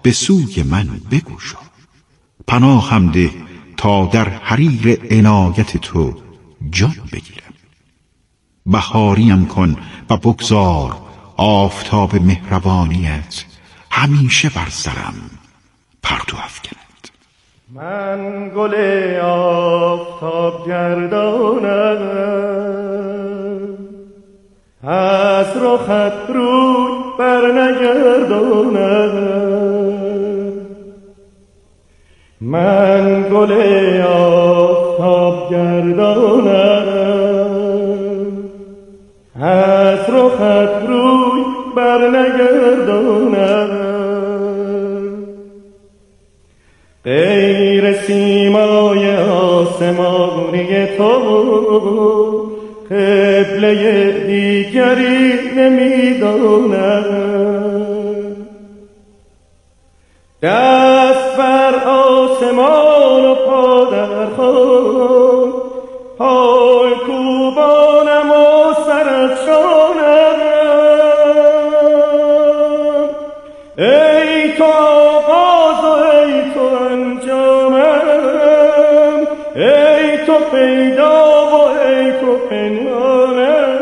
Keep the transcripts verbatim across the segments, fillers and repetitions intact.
به سوی من بگوشا. پناهم ده تا در حریر عنایت تو جان بگیرم. بهاریم کن و بگذار آفتاب مهربانیت همیشه بر سرم پرتو افکند. من گل آفتاب گردانم، از رخت روی بر نگردانم. من گل آفتاب گردانم، از رخت روی بر نگردانم. غیر سیمای آسمانی تو قبله دیگری نمیدانم. دست بر آسمان و پا در خاک، پای کوبانم و سرافشانم. ای تو آغاز و ای تو انجامم، ای تو پیدا و ای تو پنهانم.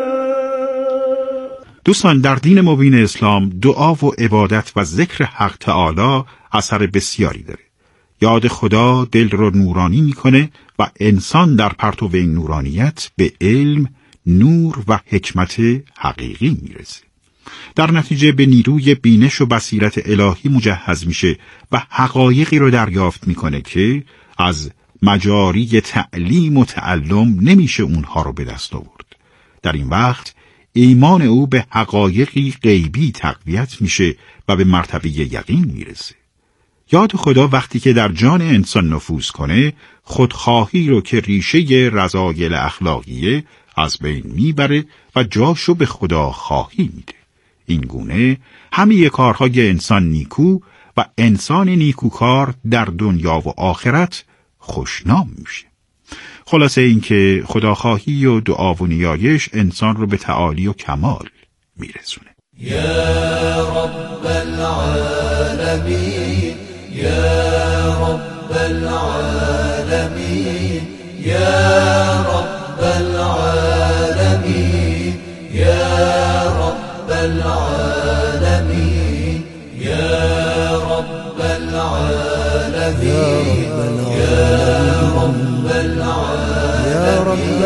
دوستان، در دین مبین اسلام دعا و عبادت و ذکر حق تعالی اثر بسیاری داره. یاد خدا دل رو نورانی میکنه و انسان در پرتو این نورانیت به علم، نور و حکمت حقیقی میرسه. در نتیجه به نیروی بینش و بصیرت الهی مجهز میشه و حقایقی رو دریافت میکنه که از مجاری تعلیم و تعلم نمیشه اونها رو به دست آورد. در این وقت ایمان او به حقایقی غیبی تقویت میشه و به مرتبه یقین میرسه. یاد خدا وقتی که در جان انسان نفوذ کنه، خودخواهی رو که ریشه رذایل اخلاقیه از بین میبره و جاشو به خدا خواهی میده. این گونه همه کارهای انسان نیکو و انسان نیکوکار در دنیا و آخرت خوشنام میشه. خلاصه این که خداخواهی و دعا و نیایش انسان رو به تعالی و کمال میرسونه. یا رب العالمین، یا رب العالمین، یا رب العالمین، یا رب العالمین، یا رب العالمین، یا رب العالمین، یا رب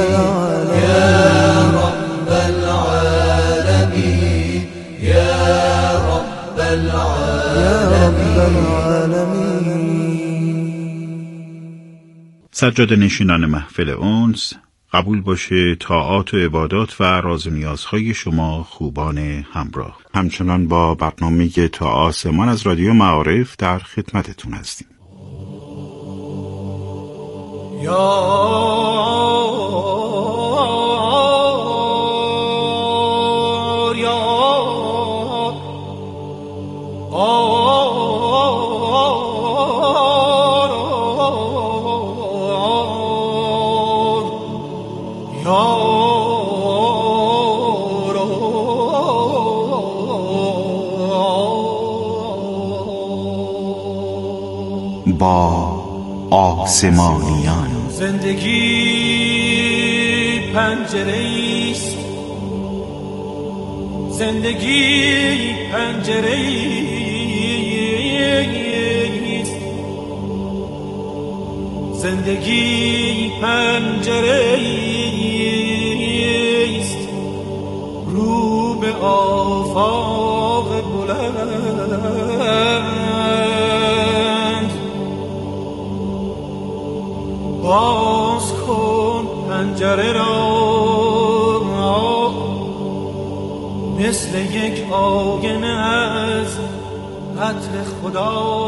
العالمین، یا رب العالمین. سجاده نشینان محفل انس، قبول باشه طاعات و عبادات و راز و نیازهای شما خوبان همراه. همچنان با برنامه تا آسمان از رادیو معارف در خدمتتون هستیم. یا با آسمانیان زندگی پنجره‌ایست، زندگی پنجره‌ایست، زندگی پنجره‌ایست، رو به آفاق بلند. باز کن پنجره را، مثل یک آینه از عطر خدا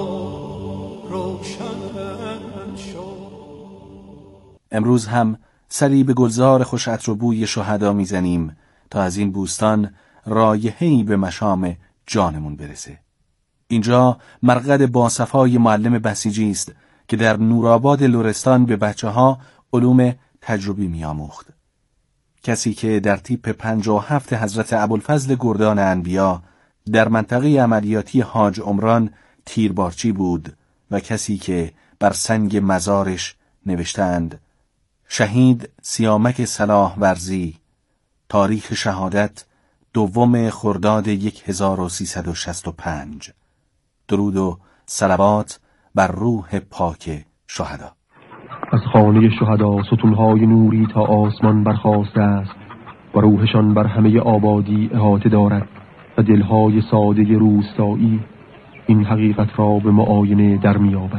روشن شد. امروز هم سری به گلزار خوش عطر و بوی شهدا میزنیم تا از این بوستان رایحه‌ای به مشام جانمون برسه. اینجا مرقد باصفای معلم بسیجی است که در نورآباد لرستان به بچه ها علوم تجربی می آموخت. کسی که در تیپ پنجاه و هفت حضرت ابوالفضل گردان انبیا در منطقه عملیاتی حاج عمران تیربارچی بود و کسی که بر سنگ مزارش نوشتند: شهید سیامک صلاح ورزی، تاریخ شهادت دوم خرداد هزار و سیصد و شصت و پنج. درود و صلوات بر روح پاک شهدا. از خانه شهدا ستونهای نوری تا آسمان برخاسته است و روحشان بر همه آبادی احاطه دارد و دلهای ساده روستایی این حقیقت را به معاینه در می‌یابد.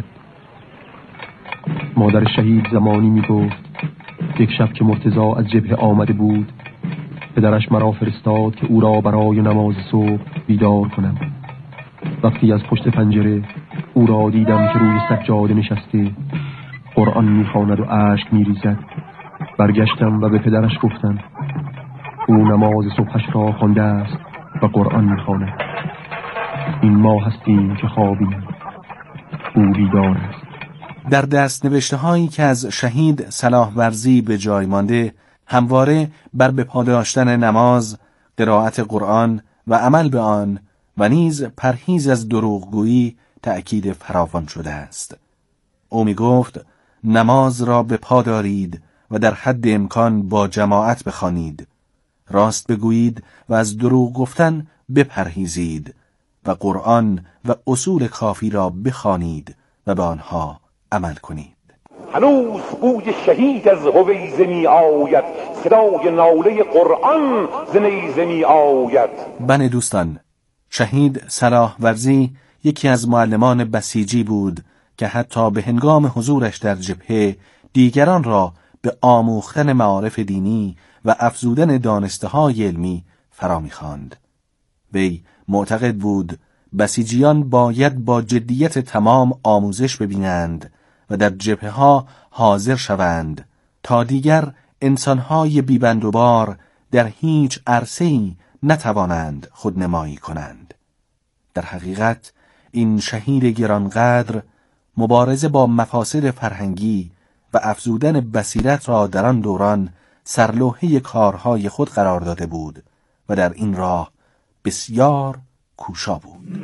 مادر شهید زمانی می‌گفت یک شب که مرتضی از جبهه آمده بود، پدرش مرا فرستاد که او را برای نماز صبح بیدار کنم. وقتی از پشت پنجره او را دیدم که روی سجاده نشسته قرآن می‌خواند و اشک می‌ریزد، برگشتم و به پدرش گفتم او نماز صبحش را خوانده است و قرآن می‌خواند. این ما هستیم که خوابیم، او بیدار است. در دست نوشته هایی که از شهید صلاح ورزی به جای مانده، همواره بر به پا داشتن نماز، قرائت قرآن و عمل به آن و نیز پرهیز از دروغگویی تأکید فراوان شده است. او می گفت نماز را به پا دارید و در حد امکان با جماعت بخوانید، راست بگویید و از دروغ گفتن بپرهیزید و قرآن و اصول کافی را بخوانید و به آنها عمل کنید. هنوز بوی شهید از هویزه می آید، صدای ناله قرآن ز نیزه می آید. بنه دوستان، شهید صلاح ورزی یکی از معلمان بسیجی بود که حتی به هنگام حضورش در جبهه دیگران را به آموختن معارف دینی و افزودن دانسته‌های علمی فرا می‌خواند. وی معتقد بود بسیجیان باید با جدیت تمام آموزش ببینند و در جبهه‌ها حاضر شوند تا دیگر انسان‌های بی‌بندوبار در هیچ عرصه‌ای نتوانند خودنمایی کنند. در حقیقت این شهید گرانقدر مبارزه با مفاسد فرهنگی و افزودن بصیرت را در آن دوران سرلوحه کارهای خود قرار داده بود و در این راه بسیار کوشا بود.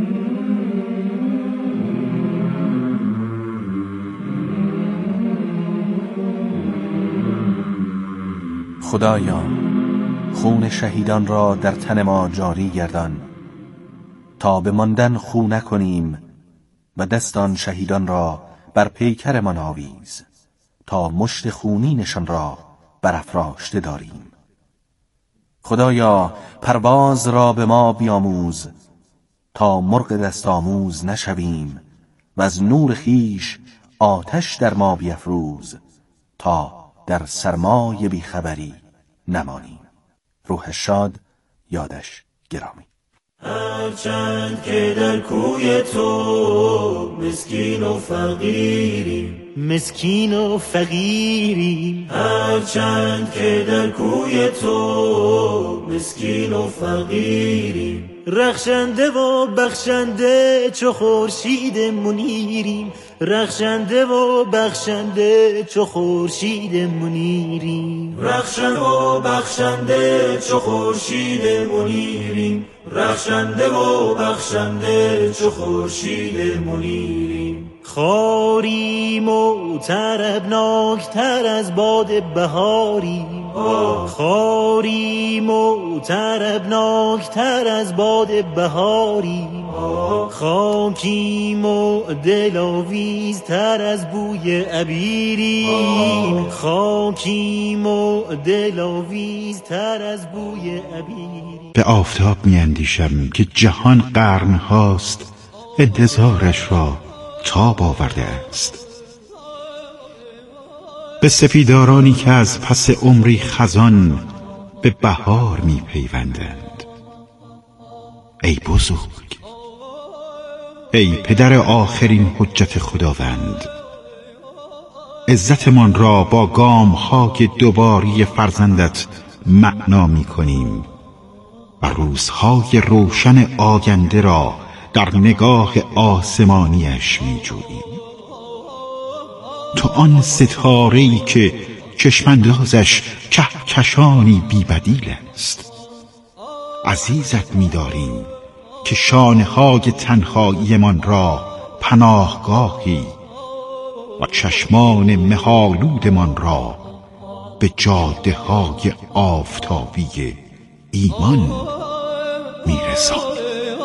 خدایا، خون شهیدان را در تن ما جاری گردان تا به ماندن خو نکنیم و دستان شهیدان را بر پیکرمان آویز تا مشت خونینشان را برافراشته داریم. خدایا، پرواز را به ما بیاموز تا مرغ دست آموز نشویم و از نور خیش آتش در ما بیفروز تا در سرمای بیخبری نمانیم. روح شاد، یادش گرامی. هرچند که در کوی تو مسکین و فقیریم، مسکین و فقیریم، هرچند که در کوی تو مسکین و فقیریم، رخشنده و بخشنده چو خورشید منیریم، رخشنده و بخشنده چو خورشید منیریم، رخشنده و بخشنده چو خورشید منیریم، رخشنده و بخشنده چو خورشید منیریم. خاریم و طربناکتر از باد بهاریم، خاریم و طربناکتر از باد بهاریم، خاکیم و دلاویزتر از بوی عبیریم، خاکیم و دلاویزتر از بوی عبیریم. به آفتاب می اندیشم که جهان قرن هاست انتظارش را تاب آورده است. به سپیدارانی که از پس عمری خزان به بهار می پیوندند. ای بزرگ، ای پدر آخرین حجت خداوند، عزتمان را با گام های دوباری فرزندت معنا می کنیم و روزهای روشن آینده را در نگاه آسمانیش می جوییم. تو آن ستاره‌ای که چشماندازش کهکشانی بی‌بدیل است. عزیزت می داریم که شانه های تنهایی من را پناهگاهی و چشمان مه‌آلود من را به جاده های آفتابی ایمان میرساند.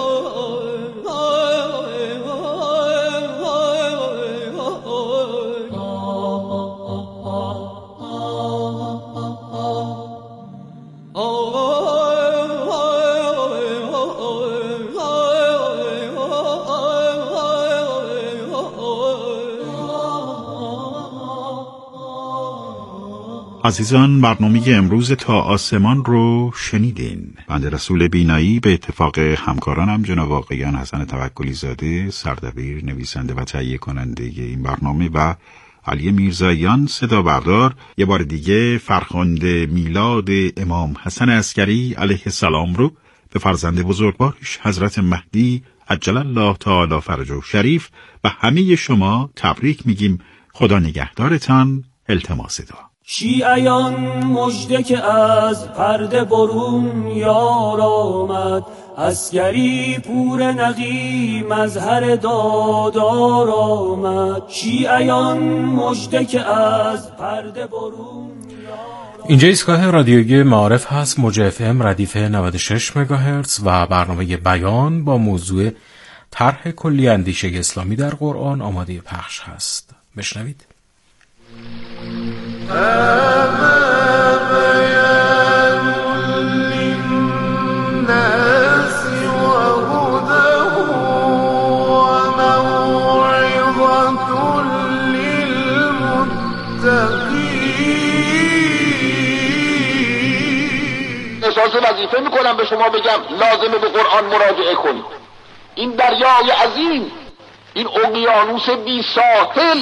عزیزان، برنامه امروز تا آسمان رو شنیدین. بنده رسول بینایی به اتفاق همکارانم جناب آقایان حسن توکلی زاده سردبیر، نویسنده و تهیه کننده این برنامه، و علی میرزاییان صدا بردار، یه بار دیگه فرخنده میلاد امام حسن عسکری علیه السلام رو به فرزند بزرگوارش حضرت مهدی عجل الله تعالی فرجه شریف و همه شما تبریک میگیم. خدا نگهدارتان. التماس دعا. شیعیان مژده که از پرده برون یار آمد، عسکری پور نقی مظهر دادار آمد. شیعیان مژده که از پرده برون. اینجا ایستگاه رادیویی معارف هست، موج اف ام ردیف نود و شش مگاهرتز و برنامه بیان با موضوع طرح کلی اندیشه اسلامی در قرآن آماده پخش هست. بشنوید. احساس وظیفه میکنم به شما بگم لازمه به قرآن مراجعه کنید. این دریای عظیم، این اقیانوس بی ساحل.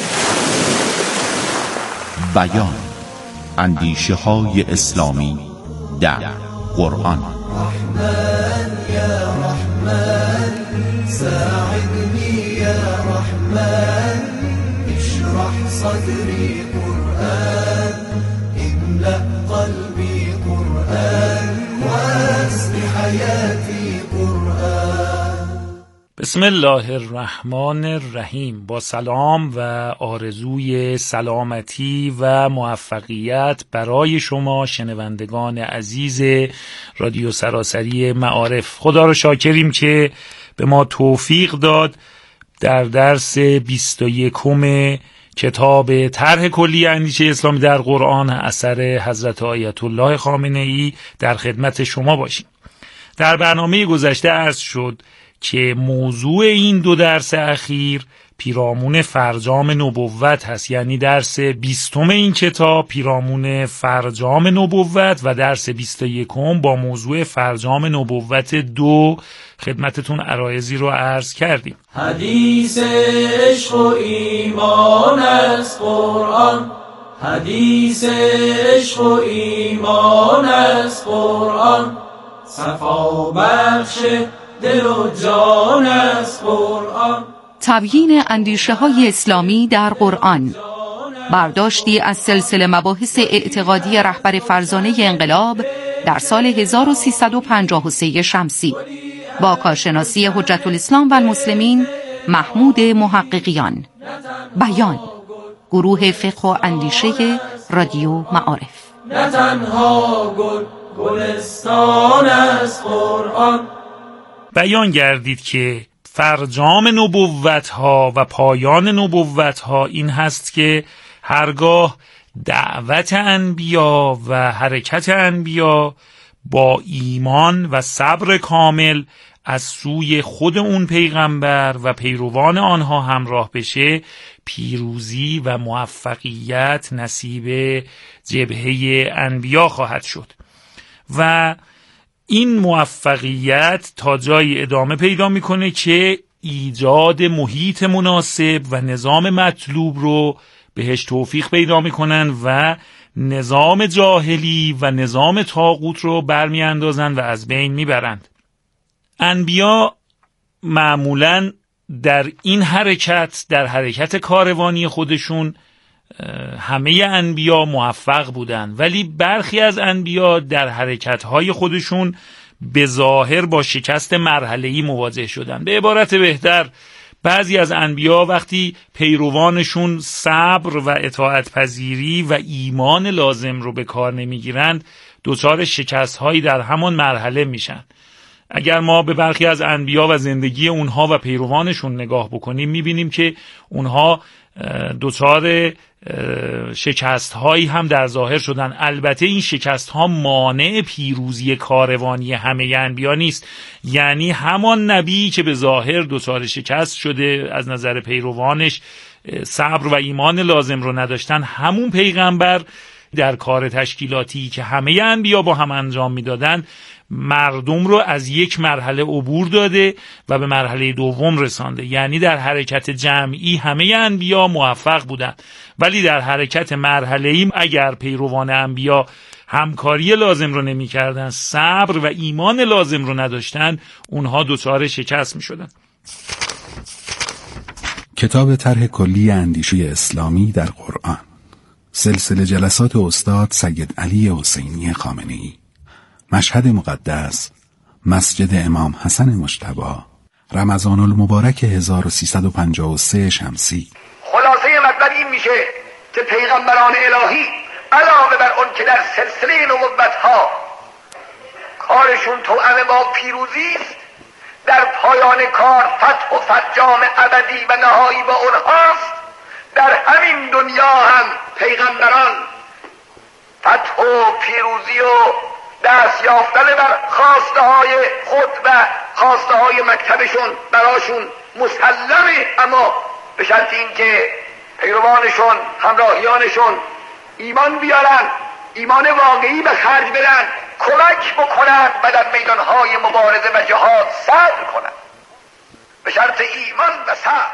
بیان اندیشه های اسلامی در قرآن. رحمن یا رحمن ساعدنی یا رحمن اشرح صدری قرآن املأ قلبی قرآن واسق حیاتی قرآن. بسم الله الرحمن الرحیم. با سلام و آرزوی سلامتی و موفقیت برای شما شنوندگان عزیز رادیو سراسری معارف، خدا رو شاکریم که به ما توفیق داد در درس بیست و یکم کتاب طرح کلی اندیشه اسلامی در قرآن اثر حضرت آیت الله خامنه ای در خدمت شما باشیم. در برنامه گذشته عرض شد که موضوع این دو درس اخیر پیرامون فرجام نبوت هست، یعنی درس بیستم این کتاب پیرامون فرجام نبوت و درس بیست و یکم با موضوع فرجام نبوت دو خدمتتون عرایضی رو عرض کردیم. حدیث عشق و ایمان از قرآن، حدیث عشق و ایمان از قرآن، صفا بخش دل و جان از قرآن. تبیین اندیشه های اسلامی در قرآن، برداشتی از سلسله مباحث اعتقادی رهبر فرزانه انقلاب در سال هزار و سیصد و پنجاه و سه شمسی با کارشناسی حجت الاسلام و المسلمین محمود محققیان. بیان، گروه فقه و اندیشه رادیو معارف. نه تنها گل گلستان از قرآن. بیان گردید که فرجام نبوت ها و پایان نبوت ها این هست که هرگاه دعوت انبیا و حرکت انبیا با ایمان و صبر کامل از سوی خود اون پیغمبر و پیروان آنها همراه بشه، پیروزی و موفقیت نصیب جبهه انبیا خواهد شد و این موفقیت تا جای ادامه پیدا میکنه که ایجاد محیط مناسب و نظام مطلوب رو بهش توفیق پیدا میکنن و نظام جاهلی و نظام طاغوت رو برمی اندازن و از بین میبرند. انبیا معمولاً در این حرکت، در حرکت کاروانی خودشون، همه انبیا موفق بودند، ولی برخی از انبیا در حرکت‌های خودشون به ظاهر با شکست مرحله‌ای مواجه شدن. به عبارت بهتر، بعضی از انبیا وقتی پیروانشون صبر و اطاعت پذیری و ایمان لازم رو به کار نمیگیرند، دچار شکست هایی در همان مرحله میشن. اگر ما به برخی از انبیا و زندگی اونها و پیروانشون نگاه بکنیم، میبینیم که اونها دچار شکست هایی هم در ظاهر شدن. البته این شکست ها مانع پیروزی کاروانی همه انبیا نیست. یعنی همان نبی که به ظاهر دچار شکست شده از نظر پیروانش صبر و ایمان لازم رو نداشتن، همون پیغمبر در کار تشکیلاتی که همه انبیا با هم انجام میدادن مردم رو از یک مرحله عبور داده و به مرحله دوم رسانده. یعنی در حرکت جمعی همه انبیا موفق بودن، ولی در حرکت مرحله‌ای اگر پیروان انبیا همکاری لازم رو نمی کردن، صبر و ایمان لازم رو نداشتن، اونها دچار شکست می شدن. کتاب طرح کلی اندیشه اسلامی در قرآن، سلسله جلسات استاد سید علی حسینی خامنه‌ای، مشهد مقدس، مسجد امام حسن مجتبی، رمضان المبارک هزار و سیصد و پنجاه و سه شمسی. خلاصه مطلب این میشه که پیغمبران الهی علاوه بر اون که در سلسله نبوت‌ها کارشون توأم با پیروزی است، در پایان کار فتح و فرجام ابدی و نهایی با اونهاست. در همین دنیا هم پیغمبران فتح و پیروزی و دست یافتن بر خواسته های خود و خواسته های مکتبشون براشون مسلمه، اما به شرط این که پیروانشون، همراهیانشون ایمان بیارن، ایمان واقعی به خرج بدن، کمک بکنن و در میدانهای مبارزه و جهاد صبر کنن به شرط ایمان و صبر.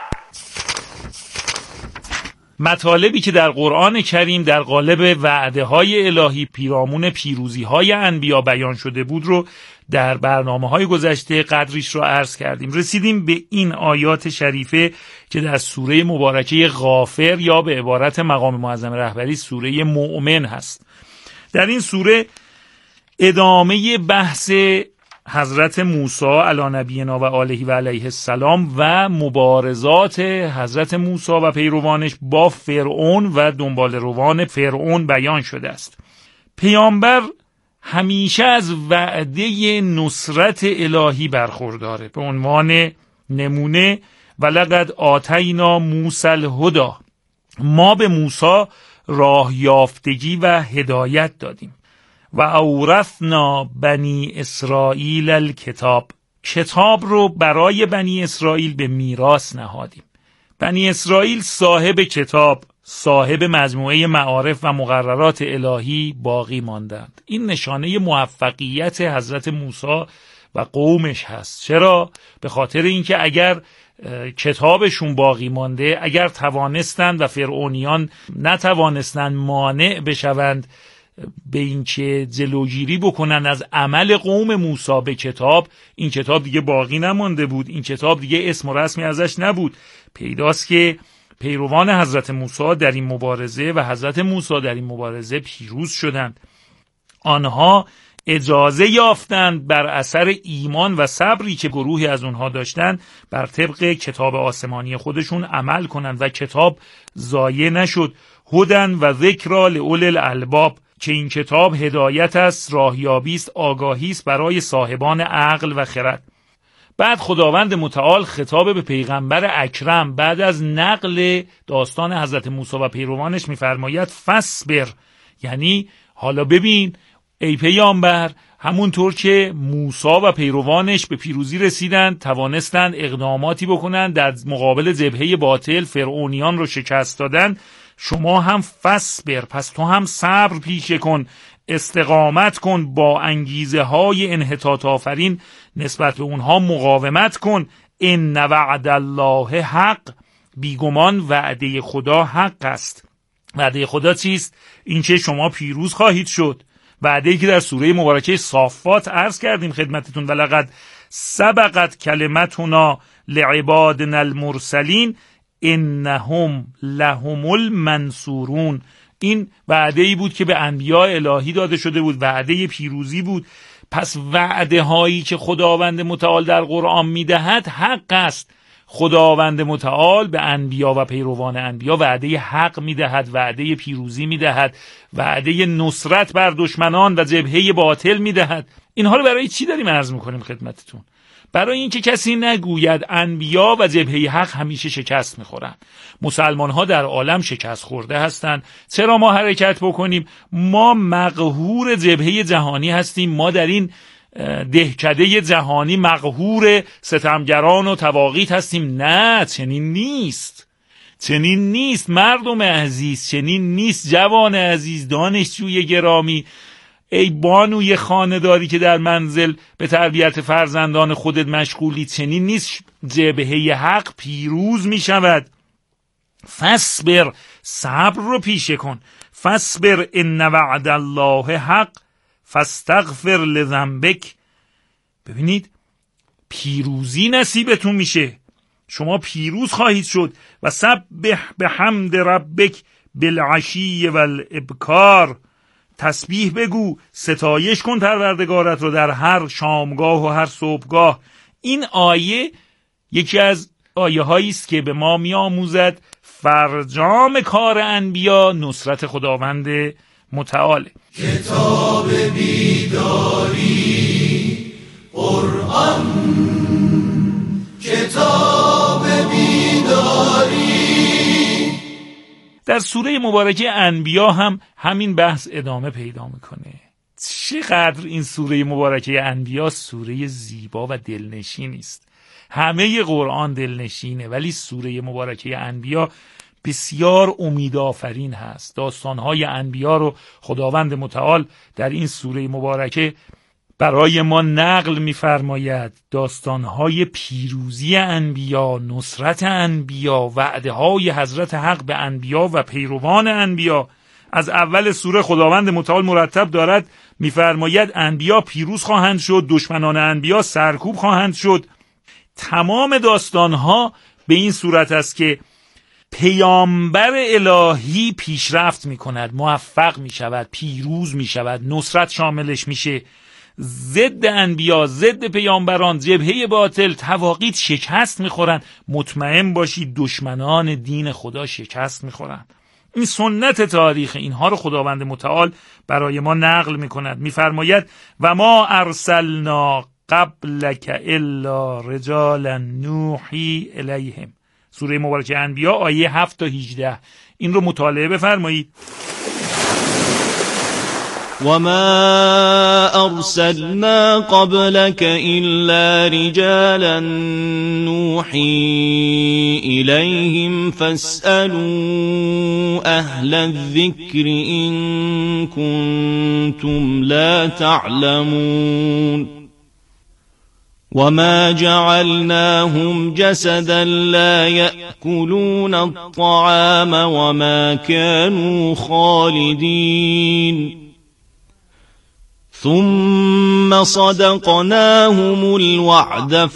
مطالبی که در قرآن کریم در قالب وعده های الهی پیرامون پیروزی های انبیا بیان شده بود رو در برنامه های گذشته قدریش رو عرض کردیم. رسیدیم به این آیات شریفه که در سوره مبارکه غافر یا به عبارت مقام معظم رهبری سوره مؤمن هست. در این سوره ادامه بحث حضرت موسی علی نبینا و آله و علیه السلام و مبارزات حضرت موسی و پیروانش با فرعون و دنبال روان فرعون بیان شده است. پیامبر همیشه از وعده نصرت الهی برخورداره. به عنوان نمونه ولقد آتینا موسی الهدی، ما به موسی راه یافتگی و هدایت دادیم. و اورثنا بنی اسرائیل الکتاب، کتاب رو برای بنی اسرائیل به میراث نهادیم. بنی اسرائیل صاحب کتاب، صاحب مجموعه معارف و مقررات الهی باقی ماندند. این نشانه موفقیت حضرت موسی و قومش هست. چرا؟ به خاطر اینکه اگر کتابشون باقی مانده، اگر توانستند و فرعونیان نتوانستند مانع بشوند به این که جلوگیری بکنن از عمل قوم موسی به کتاب، این کتاب دیگه باقی نمانده بود، این کتاب دیگه اسم و رسمی ازش نبود. پیداست که پیروان حضرت موسی در این مبارزه و حضرت موسی در این مبارزه پیروز شدند. آنها اجازه یافتند بر اثر ایمان و صبری که گروهی از اونها داشتند بر طبق کتاب آسمانی خودشون عمل کنند و کتاب ضایع نشد. هدن و ذکر لأولی الالباب، که این کتاب هدایت است، راهیابی است، آگاهی است برای صاحبان عقل و خرد. بعد خداوند متعال خطاب به پیغمبر اکرم بعد از نقل داستان حضرت موسی و پیروانش می‌فرماید فصبر، یعنی حالا ببین ای پیامبر، همونطور که موسی و پیروانش به پیروزی رسیدند، توانستند اقداماتی بکنند در مقابل جبهه باطل، فرعونیان رو شکست دادن، شما هم فصبر، پس تو هم صبر پیشه کن، استقامت کن، با انگیزه های انحطاط آفرین نسبت به اونها مقاومت کن. ان وعد الله حق، بیگمان وعده خدا حق است. وعده خدا چیست؟ این که شما پیروز خواهید شد. وعده‌ای که در سوره مبارکه صافات عرض کردیم خدمتتون، ولقد سبقت کلمتنا لعبادنا المرسلین انهم لهم المنصورون. این وعده‌ای بود که به انبیاء الهی داده شده بود، وعده پیروزی بود. پس وعده هایی که خداوند متعال در قرآن میدهد حق است. خداوند متعال به انبیا و پیروان انبیا وعده حق میدهد، وعده پیروزی میدهد، وعده نصرت بر دشمنان و جبهه باطل میدهد. اینها رو برای چی داریم عرض میکنیم خدمتتون؟ برای اینکه کسی نگوید انبیا و جبهه حق همیشه شکست میخورن. مسلمان ها در عالم شکست خورده هستند. چرا ما حرکت بکنیم؟ ما مقهور جبهه جهانی هستیم. ما در این دهکده جهانی مقهور ستمگران و طواغیت هستیم. نه، چنین نیست، چنین نیست مردم عزیز، چنین نیست جوان عزیز، دانشجوی گرامی، ای بانوی خانه‌داری که در منزل به تربیت فرزندان خودت مشغولی. چنین نیست. جبهه حق پیروز می شود. فصبر، صبر رو پیشه کن. فصبر ان وعد الله حق فاستغفر لذنبک. ببینید پیروزی نصیبتون میشه، شما پیروز خواهید شد. و سبح بحمد ربک بالعشی والابکار. تسبیح بگو، ستایش کن پروردگارت رو در هر شامگاه و هر صبحگاه. این آیه یکی از آیه هایی است که به ما می آموزد فرجام کار انبیا نصرت خداوند متعال. کتاب بیداری قرآن، کتاب بیداری. در سوره مبارکه انبیا هم همین بحث ادامه پیدا میکنه. چقدر این سوره مبارکه انبیا سوره زیبا و دلنشینی است. همه قرآن دلنشینه، ولی سوره مبارکه انبیا بسیار امیدآفرین هست. داستانهای انبیا رو خداوند متعال در این سوره مبارکه برای ما نقل می‌فرماید. داستانهای پیروزی انبیا، نصرت انبیا، وعده‌های حضرت حق به انبیا و پیروان انبیا. از اول سوره خداوند متعال مرتب دارد می‌فرماید انبیا پیروز خواهند شد، دشمنان انبیا سرکوب خواهند شد. تمام داستانها به این صورت است که پیامبر الهی پیشرفت می‌کند، موفق می‌شود، پیروز می‌شود، نصرت شاملش میشه. ضد انبیا، ضد پیامبران، جبهه باطل، طواغیت شکست میخورن. مطمئن باشید دشمنان دین خدا شکست میخورن. این سنت تاریخ، اینها رو خداوند متعال برای ما نقل میکند. میفرماید و ما ارسلنا قبلک الا رجالا نوحی الیهم. سوره مبارکه انبیا آیه هفت تا هجده. این رو مطالعه بفرمایید. وما أرسلنا قبلك إلا رجالا نوحي إليهم فاسألوا أهل الذكر إن كنتم لا تعلمون وما جعلناهم جسدا لا يأكلون الطعام وما كانوا خالدين ثم صدقناهم الوعد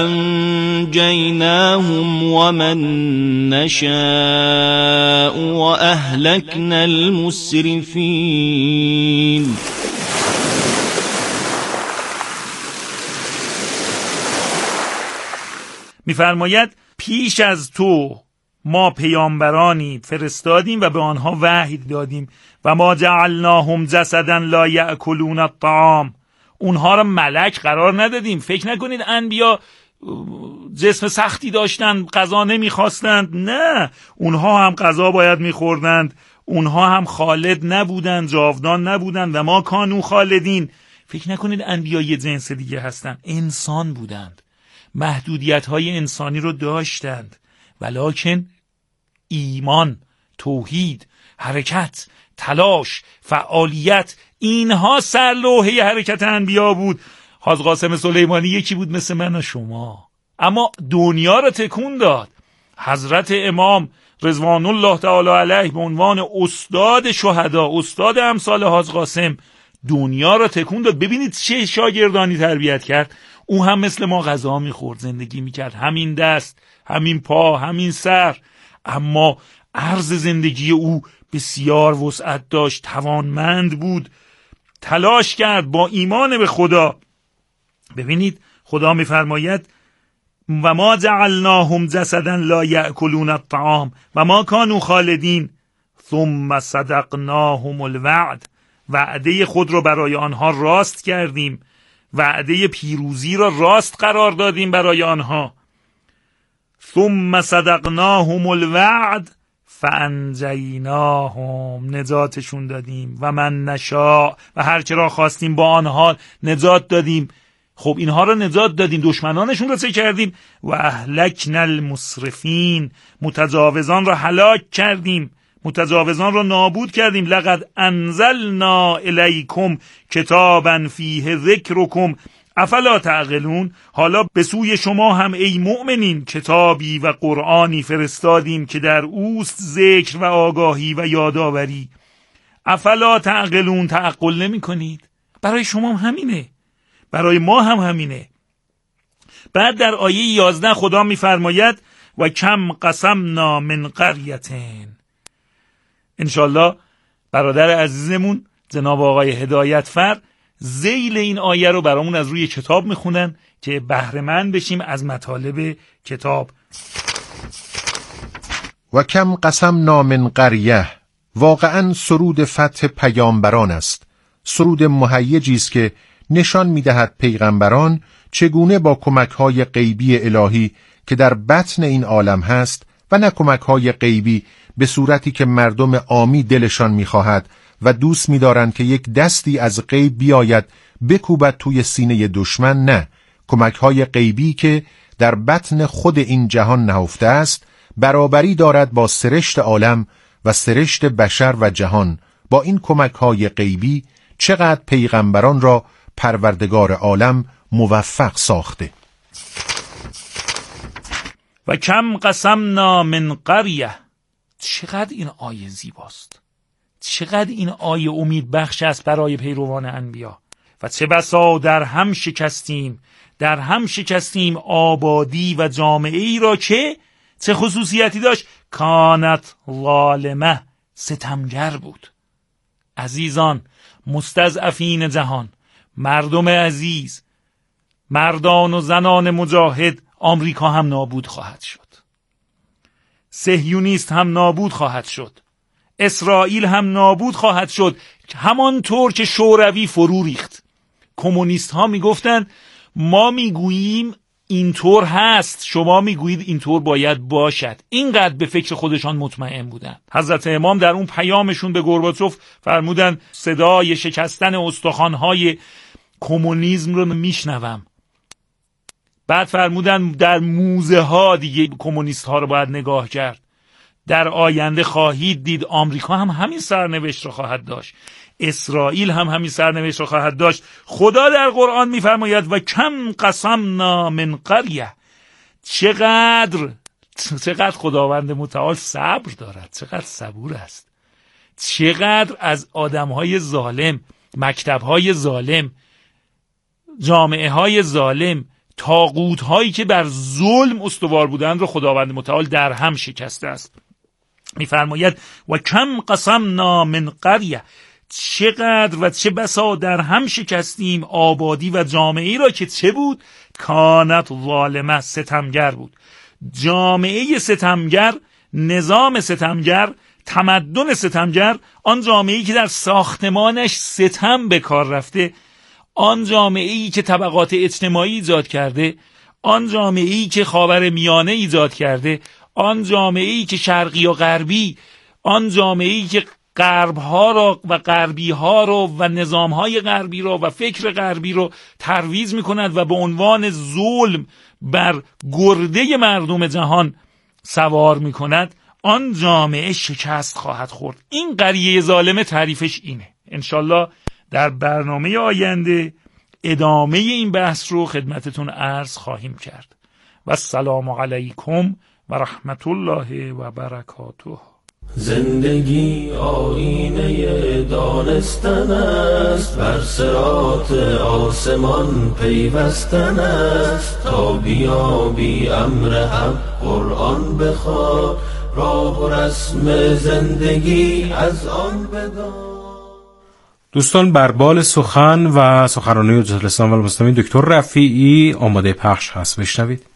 فأنجيناهم ومن نشاء وأهلكنا المسرفين. می‌فرماید پیش از تو ما پیامبرانی فرستادیم و به آنها وحی دادیم و ما جعلناهم جسدا لا یأکلون الطعام. اونها را ملک قرار ندادیم. فکر نکنید انبیا جسم سختی داشتند، غذا نمیخواستند. نه، اونها هم غذا باید میخوردند، اونها هم خالد نبودند، جاودان نبودند. و ما کانوا خالدین. فکر نکنید انبیا یه جنس دیگه هستند. انسان بودند، محدودیت های انسانی رو داشتند، ولکن ایمان، توحید، حرکت، تلاش، فعالیت، اینها سرلوحه حرکت انبیا بود. حاج قاسم سلیمانی یکی بود مثل من و شما، اما دنیا رو تکون داد. حضرت امام رضوان الله تعالی علیه به عنوان استاد شهدا، استاد امثال حاج قاسم، دنیا رو تکون داد. ببینید چه شاگردانی تربیت کرد. او هم مثل ما غذا میخورد، زندگی میکرد، همین دست، همین پا، همین سر، اما عرض زندگی او بسیار وسعت داشت، توانمند بود، تلاش کرد با ایمان به خدا. ببینید خدا میفرماید و ما جعلناهم جسدا لا یأکلون الطعام و ما کانوا خالدین ثم صدقناهم الوعد، وعده خود را برای آنها راست کردیم، وعده پیروزی را راست قرار دادیم برای آنها. ثم صدقناهم الوعد فانجیناهم، نجاتشون دادیم، و من نشاء، و هر چه را خواستیم با آنها نجات دادیم. خب اینها را نجات دادیم، دشمنانشون را چه کردیم؟ و اهلکنا المسرفین، متجاوزان را هلاک کردیم، متجاوزان را نابود کردیم. لقد انزلنا الیکم کتابا فیه ذکرکم افلا تعقلون، حالا به سوی شما هم ای مؤمنین کتابی و قرآنی فرستادیم که در اوست ذکر و آگاهی و یادآوری. افلا تعقلون، تعقل نمی کنید؟ برای شما هم همینه، برای ما هم همینه. بعد در آیه یازده خدا میفرماید و کم قسمنا من قریتین. انشالله برادر عزیزمون جناب آقای هدایتفر ذیل این آیه رو برامون از روی کتاب میخونن که بهره مند بشیم از مطالب کتاب. و کم قسمنا من قریه، واقعا سرود فتح پیامبران است، سرود مهیجی است که نشان میدهد پیغمبران چگونه با کمک‌های غیبی الهی که در بطن این عالم هست و نه کمک‌های غیبی به صورتی که مردم عامی دلشان می‌خواهد و دوست می‌دارند که یک دستی از غیب بیاید بکوبد توی سینه دشمن، نه، کمک‌های غیبی که در بطن خود این جهان نهفته است برابری دارد با سرشت عالم و سرشت بشر و جهان. با این کمک‌های غیبی چقدر پیغمبران را پروردگار عالم موفق ساخته. و کم قسمنا من قریه، چقدر این آیه زیباست، چقدر این آیه امید بخش است برای پیروان انبیا. و چه بسا در هم شکستیم، در هم شکستیم آبادی و جامعه ای را که چه خصوصیتی داشت؟ کانت ظالمه، ستمگر بود. عزیزان، مستضعفین جهان، مردم عزیز، مردان و زنان مجاهد، آمریکا هم نابود خواهد شد، صهیونیست هم نابود خواهد شد، اسرائیل هم نابود خواهد شد، همانطور که شوروی فرو ریخت. کمونیست ها میگفتن ما میگوییم اینطور هست، شما میگویید اینطور باید باشد. اینقدر به فکر خودشان مطمئن بودن. حضرت امام در اون پیامشون به گورباچوف فرمودن صدای شکستن استخوان‌های کمونیسم رو میشنوم. بعد فرمودن در موزه ها دیگه کمونیست ها رو باید نگاه کرد. در آینده خواهید دید آمریکا هم همین سرنوشت رو خواهد داشت، اسرائیل هم همین سرنوشت رو خواهد داشت. خدا در قرآن میفرماید و کم قسمنا من قریه، چقدر چقدر خداوند متعال صبر دارد، چقدر صبور است، چقدر از آدمهای ظالم، مکتبهای ظالم، جامعه های ظالم، طاغوت هایی که بر ظلم استوار بودند رو خداوند متعال در هم شکسته است. میفرماید و کم قسمنا من قریه، چقدر و چه بسا در هم شکستیم آبادی و جامعه را که چه بود؟ کانت ظالمه، ستمگر بود. جامعه ستمگر، نظام ستمگر، تمدن ستمگر، آن جامعه‌ای که در ساختمانش ستم به کار رفته، آن جامعه‌ای که طبقات اجتماعی ایجاد کرده، آن جامعه‌ای که خاور میانه ایجاد کرده، آن جامعه‌ای که شرقی و غربی، آن جامعه‌ای که غرب‌ها را و غربی‌ها رو و نظام‌های غربی رو و فکر غربی رو ترویج می‌کند و به عنوان ظلم بر گرده مردم جهان سوار می‌کند، آن جامعه شکست خواهد خورد. این قریه ظالمه تعریفش اینه. انشالله در برنامه آینده ادامه این بحث رو خدمتتون عرض خواهیم کرد. و السلام علیکم و رحمت الله و برکاته. زندگی آینه دانستن است، بر صراط آسمان پیوستن است، تا بیابی امر حق قرآن بخوان، راه و رسم زندگی از آن بدان. دوستان بر بال سخن و سخنرانی حجت الاسلام و المسلمین دکتر رفیعی آماده پخش هست، بشنوید.